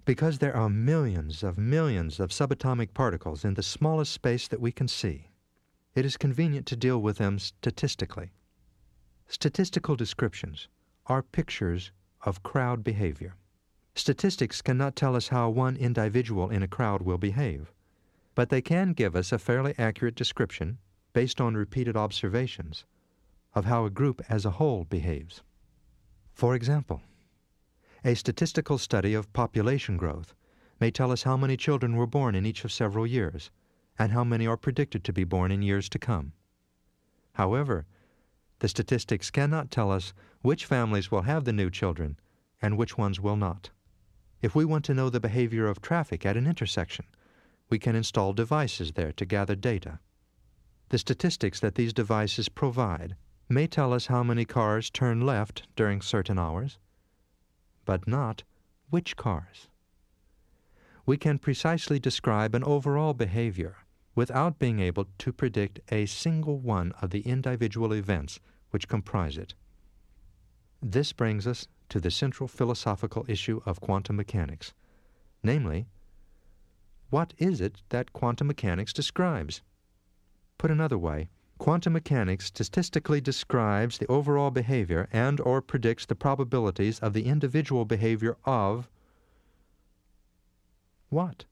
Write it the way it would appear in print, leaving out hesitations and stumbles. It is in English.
Because there are millions of subatomic particles in the smallest space that we can see, it is convenient to deal with them statistically. Statistical descriptions are pictures of crowd behavior. Statistics cannot tell us how one individual in a crowd will behave, but they can give us a fairly accurate description, based on repeated observations, of how a group as a whole behaves. For example, a statistical study of population growth may tell us how many children were born in each of several years, and how many are predicted to be born in years to come. However, the statistics cannot tell us which families will have the new children and which ones will not. If we want to know the behavior of traffic at an intersection, we can install devices there to gather data. The statistics that these devices provide may tell us how many cars turn left during certain hours, but not which cars. We can precisely describe an overall behavior without being able to predict a single one of the individual events which comprise it. This brings us to the central philosophical issue of quantum mechanics, namely, what is it that quantum mechanics describes? Put another way, quantum mechanics statistically describes the overall behavior and/or predicts the probabilities of the individual behavior of what?